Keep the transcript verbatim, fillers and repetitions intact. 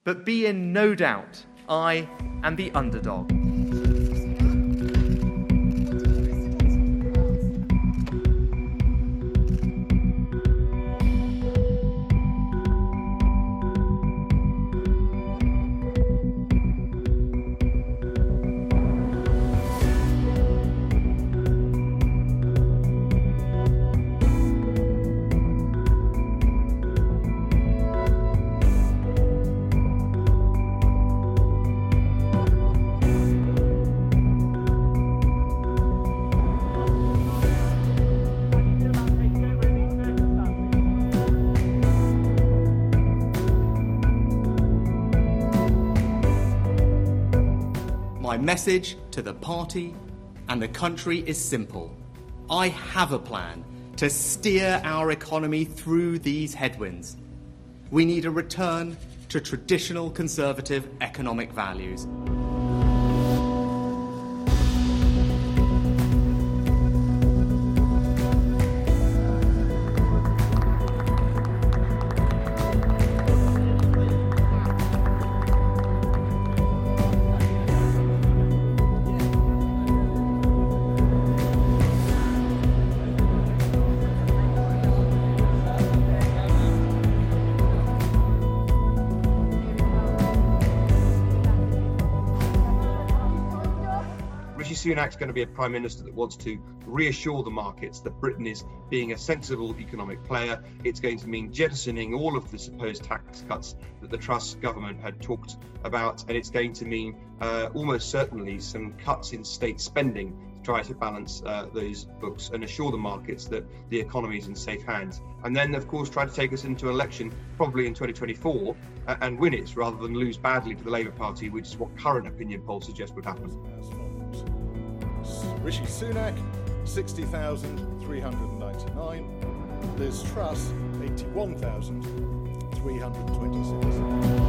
But be in no doubt, I am the underdog. My message to the party and the country is simple. I have a plan to steer our economy through these headwinds. We need a return to traditional Conservative economic values. Rishi Sunak's going to be a Prime Minister that wants to reassure the markets that Britain is being a sensible economic player. It's going to mean jettisoning all of the supposed tax cuts that the Truss government had talked about, and it's going to mean uh, almost certainly some cuts in state spending to try to balance uh, those books and assure the markets that the economy is in safe hands. And then, of course, try to take us into an election, probably in twenty twenty-four, uh, and win it rather than lose badly to the Labour Party, which is what current opinion polls suggest would happen. Rishi Sunak, sixty thousand three hundred ninety-nine. Liz Truss, eighty-one thousand three hundred twenty-six.